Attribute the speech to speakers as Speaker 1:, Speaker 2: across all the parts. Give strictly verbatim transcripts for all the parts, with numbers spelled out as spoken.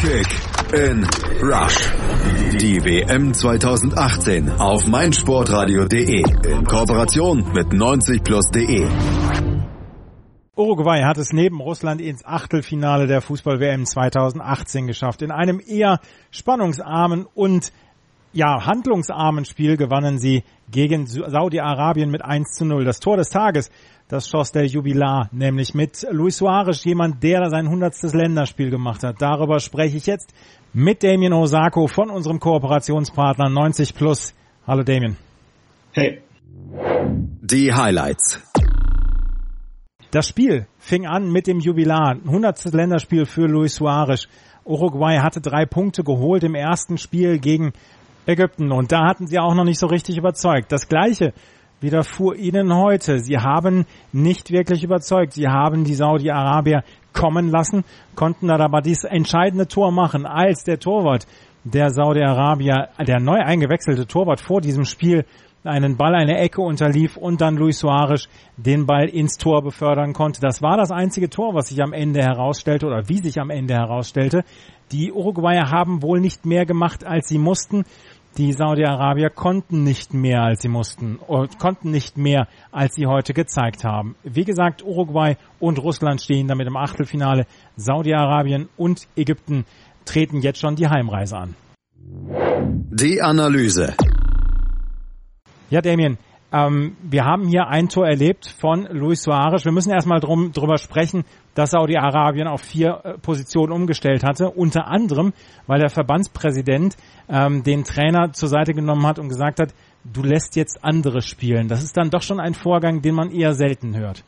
Speaker 1: Kick in Rush. Die W M zwanzig achtzehn auf meinsportradio punkt de in Kooperation mit neunzig plus punkt de.
Speaker 2: Uruguay hat es neben Russland ins Achtelfinale der Fußball-W M zwanzig achtzehn geschafft. In einem eher spannungsarmen und ja, handlungsarmen Spiel gewannen sie gegen Saudi-Arabien mit eins zu null. Das Tor des Tages, das schoss der Jubilar, nämlich mit Luis Suarez, jemand, der sein hundertstes Länderspiel gemacht hat. Darüber spreche ich jetzt mit Damien Osako von unserem Kooperationspartner neunzig plus. Hallo Damien.
Speaker 3: Hey.
Speaker 1: Die Highlights.
Speaker 2: Das Spiel fing an mit dem Jubilar, hundertstes Länderspiel für Luis Suarez. Uruguay hatte drei Punkte geholt im ersten Spiel gegen Ägypten und da hatten sie auch noch nicht so richtig überzeugt. Das Gleiche widerfuhr ihnen heute. Sie haben nicht wirklich überzeugt. Sie haben die Saudi-Arabier kommen lassen, konnten dann aber dieses entscheidende Tor machen, als der Torwart der Saudi-Arabier, der neu eingewechselte Torwart vor diesem Spiel, einen Ball, eine Ecke unterlief und dann Luis Suarez den Ball ins Tor befördern konnte. Das war das einzige Tor, was sich am Ende herausstellte oder wie sich am Ende herausstellte. Die Uruguayer haben wohl nicht mehr gemacht, als sie mussten. Die Saudi-Arabier konnten nicht mehr, als sie mussten, oder konnten nicht mehr, als sie heute gezeigt haben. Wie gesagt, Uruguay und Russland stehen damit im Achtelfinale. Saudi-Arabien und Ägypten treten jetzt schon die Heimreise an.
Speaker 1: Die Analyse.
Speaker 2: Ja, Damien, ähm, wir haben hier ein Tor erlebt von Luis Suarez. Wir müssen erstmal drum, drüber sprechen, dass Saudi-Arabien auf vier äh, Positionen umgestellt hatte. Unter anderem, weil der Verbandspräsident ähm, den Trainer zur Seite genommen hat und gesagt hat, du lässt jetzt andere spielen. Das ist dann doch schon ein Vorgang, den man eher selten hört.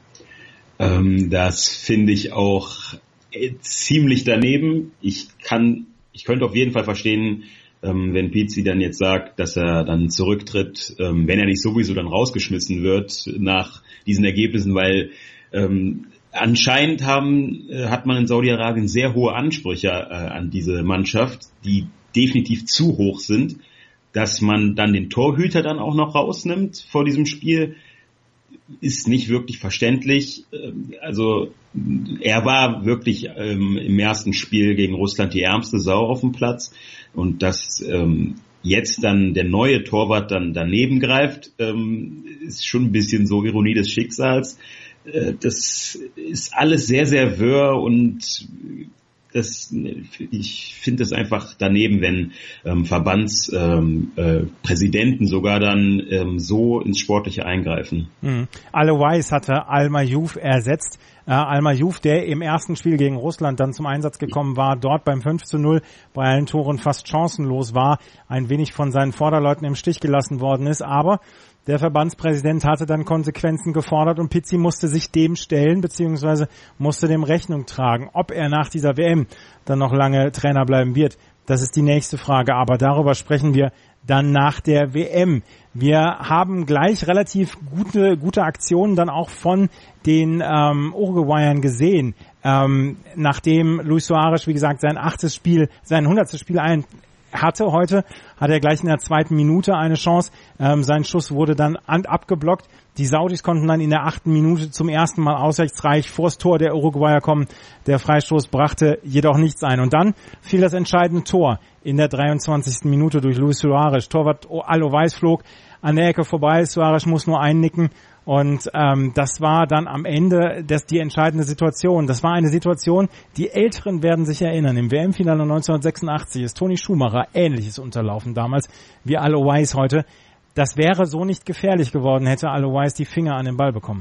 Speaker 3: Ähm, das finde ich auch äh, ziemlich daneben. Ich kann, ich könnte auf jeden Fall verstehen, Ähm, wenn Pizzi dann jetzt sagt, dass er dann zurücktritt, ähm, wenn er nicht sowieso dann rausgeschmissen wird nach diesen Ergebnissen, weil ähm, anscheinend haben, äh, hat man in Saudi-Arabien sehr hohe Ansprüche äh, an diese Mannschaft, die definitiv zu hoch sind, dass man dann den Torhüter dann auch noch rausnimmt vor diesem Spiel, ist nicht wirklich verständlich. Also er war wirklich ähm, im ersten Spiel gegen Russland die ärmste Sau auf dem Platz und dass ähm, jetzt dann der neue Torwart dann daneben greift, ähm, ist schon ein bisschen so Ironie des Schicksals. Äh, das ist alles sehr, sehr wirr und das, ich finde es einfach daneben, wenn ähm, Verbandspräsidenten ähm, äh, sogar dann ähm, so ins Sportliche eingreifen.
Speaker 2: Mhm. Al-Owais hatte Al-Mayouf ersetzt. Äh, Al-Mayouf, der im ersten Spiel gegen Russland dann zum Einsatz gekommen war, dort beim fünf zu null bei allen Toren fast chancenlos war, ein wenig von seinen Vorderleuten im Stich gelassen worden ist, aber der Verbandspräsident hatte dann Konsequenzen gefordert und Pizzi musste sich dem stellen, beziehungsweise musste dem Rechnung tragen. Ob er nach dieser W M dann noch lange Trainer bleiben wird, das ist die nächste Frage. Aber darüber sprechen wir dann nach der W M. Wir haben gleich relativ gute gute Aktionen dann auch von den ähm, Uruguayern gesehen. Ähm, nachdem Luis Suarez, wie gesagt, sein achtes Spiel, sein hundertstes Spiel ein hatte heute, hat er gleich in der zweiten Minute eine Chance. Ähm, sein Schuss wurde dann an, abgeblockt. Die Saudis konnten dann in der achten Minute zum ersten Mal auswärtsreich vors Tor der Uruguayer kommen. Der Freistoß brachte jedoch nichts ein. Und dann fiel das entscheidende Tor in der dreiundzwanzigsten Minute durch Luis Suarez. Torwart Al-Owais flog an der Ecke vorbei. Suarez muss nur einnicken. Und ähm, das war dann am Ende das, die entscheidende Situation. Das war eine Situation, die Älteren werden sich erinnern. Im W M-Finale neunzehnhundertsechsundachtzig ist Toni Schumacher Ähnliches unterlaufen damals wie Al-Owais heute. Das wäre so nicht gefährlich geworden, hätte Al-Owais die Finger an den Ball bekommen.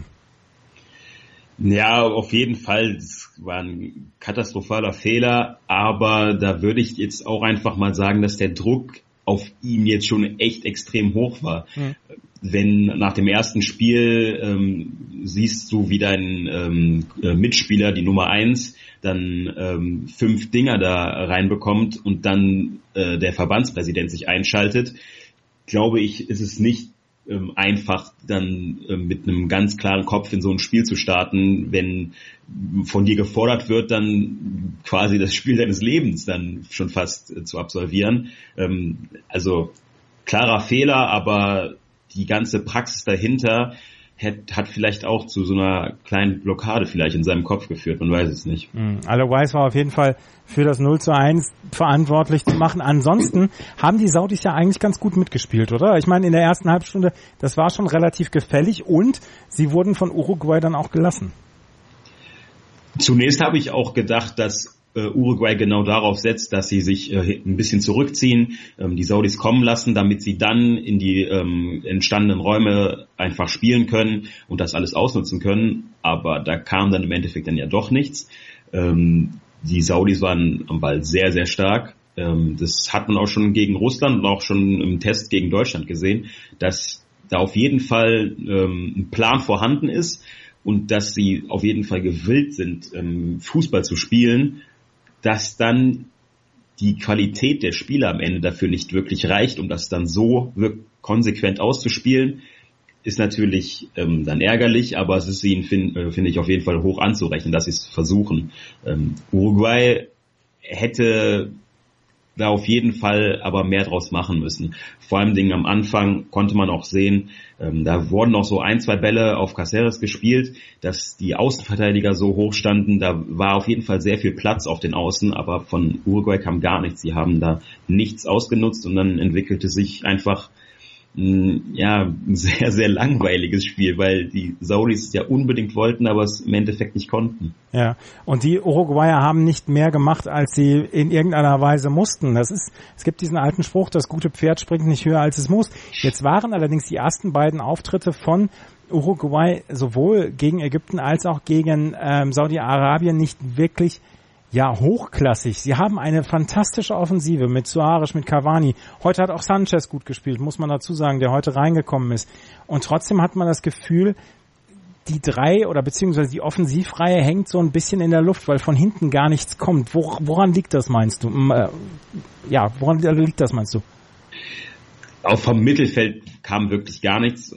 Speaker 3: Ja, auf jeden Fall. Das war ein katastrophaler Fehler. Aber da würde ich jetzt auch einfach mal sagen, dass der Druck auf ihn jetzt schon echt extrem hoch war. Hm. Wenn nach dem ersten Spiel ähm, siehst du, wie dein ähm, Mitspieler, die Nummer eins, dann ähm, fünf Dinger da reinbekommt und dann äh, der Verbandspräsident sich einschaltet, glaube ich, ist es nicht ähm, einfach, dann äh, mit einem ganz klaren Kopf in so ein Spiel zu starten, wenn von dir gefordert wird, dann quasi das Spiel deines Lebens dann schon fast äh, zu absolvieren. Ähm, also klarer Fehler, aber die ganze Praxis dahinter hat, hat vielleicht auch zu so einer kleinen Blockade vielleicht in seinem Kopf geführt, man weiß es nicht.
Speaker 2: Mhm. Alois war auf jeden Fall für das null zu eins verantwortlich zu machen. Ansonsten haben die Saudis ja eigentlich ganz gut mitgespielt, oder? Ich meine, in der ersten Halbstunde, das war schon relativ gefällig und sie wurden von Uruguay dann auch gelassen.
Speaker 3: Zunächst habe ich auch gedacht, dass Uruguay genau darauf setzt, dass sie sich äh, ein bisschen zurückziehen, ähm, die Saudis kommen lassen, damit sie dann in die ähm, entstandenen Räume einfach spielen können und das alles ausnutzen können. Aber da kam dann im Endeffekt dann ja doch nichts. Ähm, die Saudis waren am Ball sehr, sehr stark. Ähm, das hat man auch schon gegen Russland und auch schon im Test gegen Deutschland gesehen, dass da auf jeden Fall ähm, ein Plan vorhanden ist und dass sie auf jeden Fall gewillt sind, ähm, Fußball zu spielen. Dass dann die Qualität der Spieler am Ende dafür nicht wirklich reicht, um das dann so konsequent auszuspielen, ist natürlich ähm, dann ärgerlich, aber es ist ihnen, finde find ich, auf jeden Fall hoch anzurechnen, dass sie es versuchen. Ähm, Uruguay hätte da auf jeden Fall aber mehr draus machen müssen. Vor allem Dingen am Anfang konnte man auch sehen, ähm, da wurden noch so ein, zwei Bälle auf Cáceres gespielt, dass die Außenverteidiger so hoch standen. Da war auf jeden Fall sehr viel Platz auf den Außen, aber von Uruguay kam gar nichts. Sie haben da nichts ausgenutzt und dann entwickelte sich einfach ja, ein sehr, sehr langweiliges Spiel, weil die Saudis es ja unbedingt wollten, aber es im Endeffekt nicht konnten.
Speaker 2: Ja, und die Uruguayer haben nicht mehr gemacht, als sie in irgendeiner Weise mussten. Das ist, es gibt diesen alten Spruch, das gute Pferd springt nicht höher, als es muss. Jetzt waren allerdings die ersten beiden Auftritte von Uruguay sowohl gegen Ägypten als auch gegen ähm, Saudi-Arabien nicht wirklich ja, hochklassig. Sie haben eine fantastische Offensive mit Suarez, mit Cavani. Heute hat auch Sanchez gut gespielt, muss man dazu sagen, der heute reingekommen ist. Und trotzdem hat man das Gefühl, die drei oder beziehungsweise die Offensivreihe hängt so ein bisschen in der Luft, weil von hinten gar nichts kommt. Wor- woran liegt das, meinst du? Ja, woran liegt das, meinst du?
Speaker 3: Auch vom Mittelfeld kam wirklich gar nichts.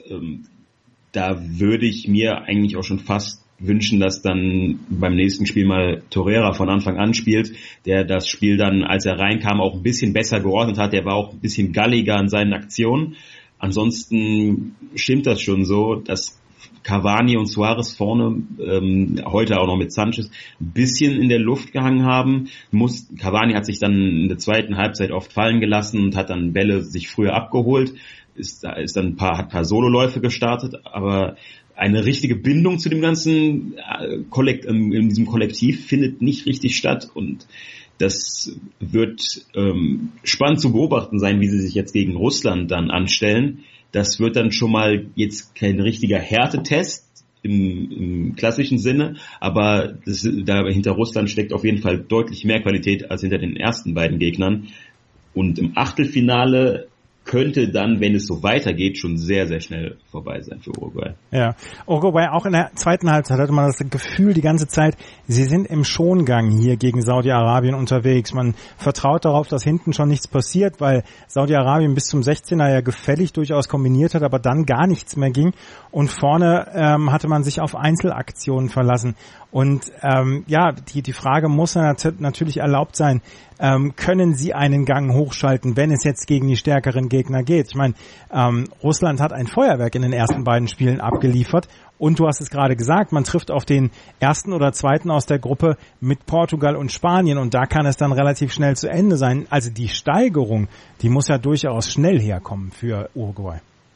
Speaker 3: Da würde ich mir eigentlich auch schon fast wünschen, dass dann beim nächsten Spiel mal Torreira von Anfang an spielt, der das Spiel dann, als er reinkam, auch ein bisschen besser geordnet hat. Der war auch ein bisschen galliger in seinen Aktionen. Ansonsten stimmt das schon so, dass Cavani und Suarez vorne, ähm, heute auch noch mit Sanchez, ein bisschen in der Luft gehangen haben. Muss, Cavani hat sich dann in der zweiten Halbzeit oft fallen gelassen und hat dann Bälle sich früher abgeholt. Ist, ist dann ein paar, hat ein paar Sololäufe gestartet, aber eine richtige Bindung zu dem ganzen Kollekt, in diesem Kollektiv findet nicht richtig statt und das wird ähm, spannend zu beobachten sein, wie sie sich jetzt gegen Russland dann anstellen. Das wird dann schon mal jetzt kein richtiger Härtetest im, im klassischen Sinne, aber das, da hinter Russland steckt auf jeden Fall deutlich mehr Qualität als hinter den ersten beiden Gegnern und im Achtelfinale könnte dann, wenn es so weitergeht, schon sehr, sehr schnell vorbei sein für Uruguay.
Speaker 2: Ja, Uruguay auch in der zweiten Halbzeit hatte man das Gefühl die ganze Zeit, sie sind im Schongang hier gegen Saudi-Arabien unterwegs. Man vertraut darauf, dass hinten schon nichts passiert, weil Saudi-Arabien bis zum sechzehner ja gefällig durchaus kombiniert hat, aber dann gar nichts mehr ging. Und vorne ähm, hatte man sich auf Einzelaktionen verlassen. Und ähm, ja, die, die Frage muss natürlich erlaubt sein, ähm, können sie einen Gang hochschalten, wenn es jetzt gegen die stärkeren Gegner geht? Ich meine, ähm, Russland hat ein Feuerwerk in den ersten beiden Spielen abgeliefert und du hast es gerade gesagt, man trifft auf den ersten oder zweiten aus der Gruppe mit Portugal und Spanien und da kann es dann relativ schnell zu Ende sein. Also die Steigerung, die muss ja durchaus schnell herkommen für Uruguay.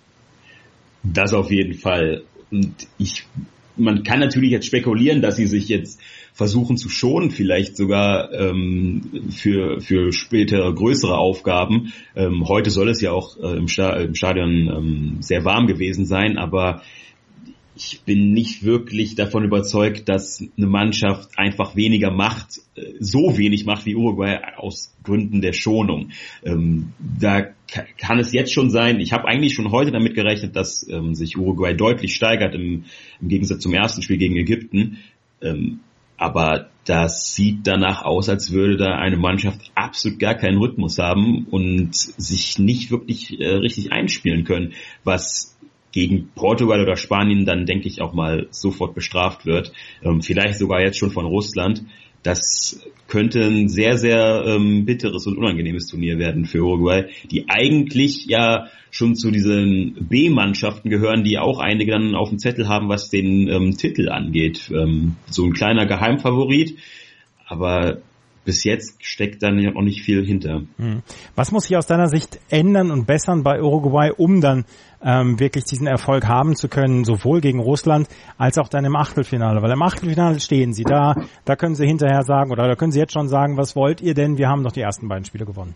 Speaker 3: Das auf jeden Fall. Und ich Man kann natürlich jetzt spekulieren, dass sie sich jetzt versuchen zu schonen, vielleicht sogar ähm, für für spätere größere Aufgaben. Ähm, heute soll es ja auch äh, im, Sta- im Stadion ähm, sehr warm gewesen sein, aber ich bin nicht wirklich davon überzeugt, dass eine Mannschaft einfach weniger macht, äh, so wenig macht wie Uruguay aus Gründen der Schonung. Ähm, da k- kann es jetzt schon sein, ich habe eigentlich schon heute damit gerechnet, dass ähm, sich Uruguay deutlich steigert im, im Gegensatz zum ersten Spiel gegen Ägypten. Ähm, aber das sieht danach aus, als würde da eine Mannschaft absolut gar keinen Rhythmus haben und sich nicht wirklich äh, richtig einspielen können, was gegen Portugal oder Spanien dann, denke ich, auch mal sofort bestraft wird. Ähm, vielleicht sogar jetzt schon von Russland. Das könnte ein sehr, sehr ähm, bitteres und unangenehmes Turnier werden für Uruguay, die eigentlich ja schon zu diesen B-Mannschaften gehören, die auch einige dann auf dem Zettel haben, was den ähm, Titel angeht. Ähm, so ein kleiner Geheimfavorit, aber bis jetzt steckt dann ja auch nicht viel hinter.
Speaker 2: Was muss sich aus deiner Sicht ändern und bessern bei Uruguay, um dann ähm, wirklich diesen Erfolg haben zu können, sowohl gegen Russland als auch dann im Achtelfinale? Weil im Achtelfinale stehen sie da, da können sie hinterher sagen, oder da können sie jetzt schon sagen, was wollt ihr denn? Wir haben doch die ersten beiden Spiele gewonnen.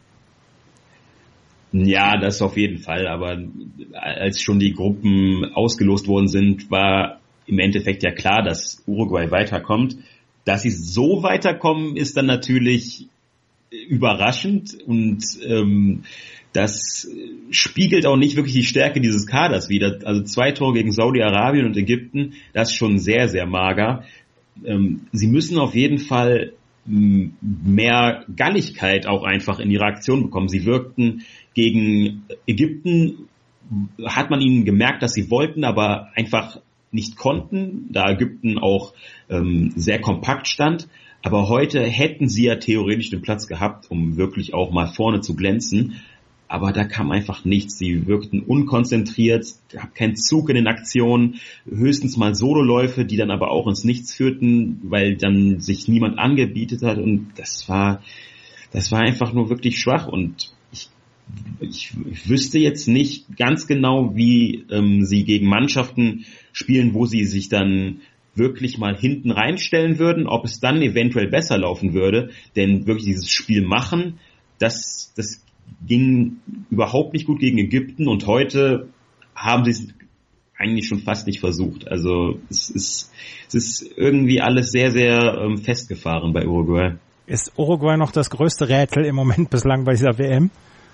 Speaker 3: Ja, das auf jeden Fall, aber als schon die Gruppen ausgelost worden sind, war im Endeffekt ja klar, dass Uruguay weiterkommt. Dass sie so weiterkommen, ist dann natürlich überraschend und ähm, das spiegelt auch nicht wirklich die Stärke dieses Kaders wider. Also zwei Tore gegen Saudi-Arabien und Ägypten, das ist schon sehr, sehr mager. Ähm, sie müssen auf jeden Fall m, mehr Galligkeit auch einfach in ihre Aktion bekommen. Sie wirkten gegen Ägypten, hat man ihnen gemerkt, dass sie wollten, aber einfach nicht konnten, da Ägypten auch ähm, sehr kompakt stand. Aber heute hätten sie ja theoretisch den Platz gehabt, um wirklich auch mal vorne zu glänzen. Aber da kam einfach nichts. Sie wirkten unkonzentriert, gab keinen Zug in den Aktionen, höchstens mal Sololäufe, die dann aber auch ins Nichts führten, weil dann sich niemand angebietet hat. Und das war, das war einfach nur wirklich schwach. Und Ich, ich wüsste jetzt nicht ganz genau, wie ähm, sie gegen Mannschaften spielen, wo sie sich dann wirklich mal hinten reinstellen würden, ob es dann eventuell besser laufen würde. Denn wirklich dieses Spiel machen, das, das ging überhaupt nicht gut gegen Ägypten und heute haben sie es eigentlich schon fast nicht versucht. Also es ist, es ist irgendwie alles sehr, sehr ähm, festgefahren bei Uruguay.
Speaker 2: Ist Uruguay noch das größte Rätsel im Moment bislang bei dieser W M?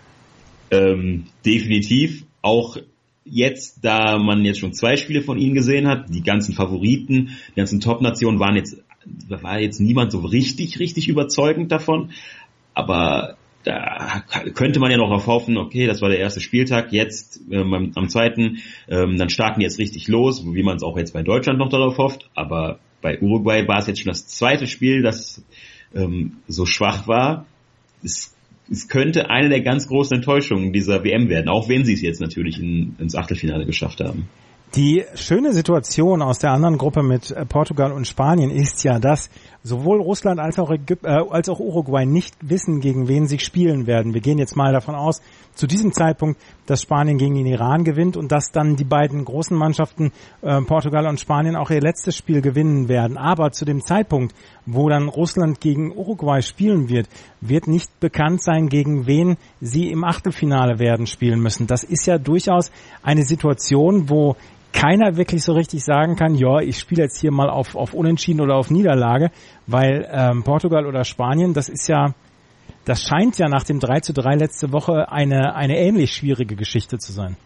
Speaker 3: Ähm, definitiv, auch jetzt, da man jetzt schon zwei Spiele von ihnen gesehen hat, die ganzen Favoriten, die ganzen Top-Nationen waren jetzt, da war jetzt niemand so richtig, richtig überzeugend davon, aber da könnte man ja noch darauf hoffen, okay, das war der erste Spieltag, jetzt ähm, am, am zweiten, ähm, dann starten die jetzt richtig los, wie man es auch jetzt bei Deutschland noch darauf hofft, aber bei Uruguay war es jetzt schon das zweite Spiel, das ähm, so schwach war. Es Es könnte eine der ganz großen Enttäuschungen dieser W M werden, auch wenn sie es jetzt natürlich in, ins Achtelfinale geschafft haben.
Speaker 2: Die schöne Situation aus der anderen Gruppe mit Portugal und Spanien ist ja, dass sowohl Russland als auch, Ägyp- äh, als auch Uruguay nicht wissen, gegen wen sie spielen werden. Wir gehen jetzt mal davon aus, zu diesem Zeitpunkt, dass Spanien gegen den Iran gewinnt und dass dann die beiden großen Mannschaften äh, Portugal und Spanien auch ihr letztes Spiel gewinnen werden. Aber zu dem Zeitpunkt, wo dann Russland gegen Uruguay spielen wird, wird nicht bekannt sein, gegen wen sie im Achtelfinale werden spielen müssen. Das ist ja durchaus eine Situation, wo keiner wirklich so richtig sagen kann, ja, ich spiele jetzt hier mal auf, auf Unentschieden oder auf Niederlage, weil ähm, Portugal oder Spanien, das ist ja, das scheint ja nach dem drei zu drei letzte Woche eine, eine ähnlich schwierige Geschichte zu sein.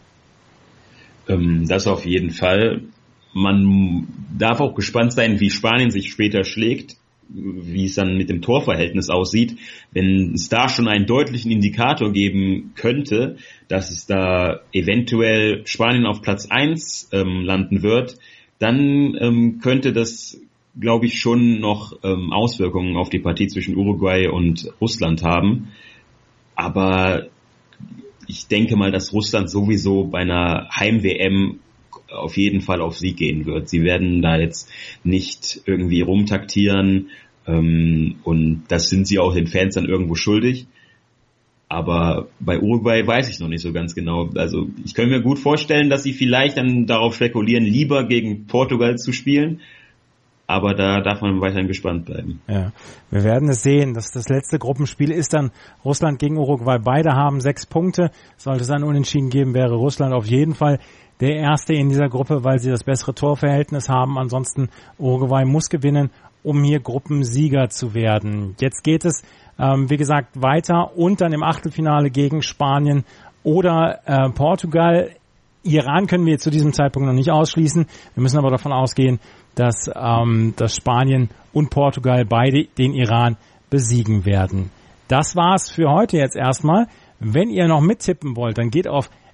Speaker 3: Ähm, das auf jeden Fall. Man darf auch gespannt sein, wie Spanien sich später schlägt, wie es dann mit dem Torverhältnis aussieht. Wenn es da schon einen deutlichen Indikator geben könnte, dass es da eventuell Spanien auf Platz eins ähm, landen wird, dann ähm, könnte das, glaube ich, schon noch ähm, Auswirkungen auf die Partie zwischen Uruguay und Russland haben. Aber ich denke mal, dass Russland sowieso bei einer Heim-W M auf jeden Fall auf Sieg gehen wird. Sie werden da jetzt nicht irgendwie rumtaktieren ähm, und das sind sie auch den Fans dann irgendwo schuldig. Aber bei Uruguay weiß ich noch nicht so ganz genau. Also ich könnte mir gut vorstellen, dass sie vielleicht dann darauf spekulieren, lieber gegen Portugal zu spielen. Aber da darf man weiterhin gespannt bleiben.
Speaker 2: Ja, wir werden es sehen. Das, das letzte Gruppenspiel ist dann Russland gegen Uruguay. Beide haben sechs Punkte. Sollte es ein Unentschieden geben, wäre Russland auf jeden Fall der Erste in dieser Gruppe, weil sie das bessere Torverhältnis haben. Ansonsten Uruguay muss gewinnen, um hier Gruppensieger zu werden. Jetzt geht es, ähm, wie gesagt, weiter und dann im Achtelfinale gegen Spanien oder äh, Portugal. Iran können wir zu diesem Zeitpunkt noch nicht ausschließen. Wir müssen aber davon ausgehen, dass, ähm, dass Spanien und Portugal beide den Iran besiegen werden. Das war's für heute jetzt erstmal. Wenn ihr noch mittippen wollt, dann geht auf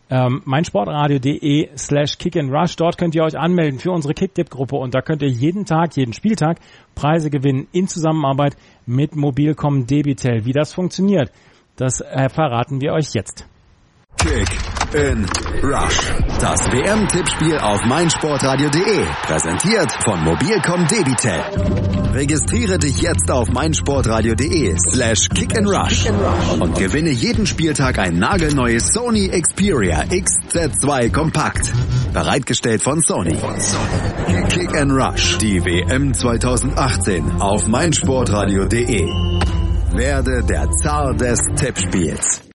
Speaker 2: ähm, meinsportradio.de slash kick and rush. Dort könnt ihr euch anmelden für unsere Kicktipp-Gruppe und da könnt ihr jeden Tag, jeden Spieltag Preise gewinnen in Zusammenarbeit mit Mobilcom Debitel. Wie das funktioniert, das äh, verraten wir euch jetzt.
Speaker 1: Kick in Rush. Das W M-Tippspiel auf meinsportradio.de. Präsentiert von Mobilcom Debitel. Registriere dich jetzt auf meinsportradio.de slash kick and rush und gewinne jeden Spieltag ein nagelneues Sony Xperia X Z zwei Kompakt. Bereitgestellt von Sony. Kick and Rush. Die W M zwanzig achtzehn auf meinsportradio.de. Werde der Zar des Tippspiels.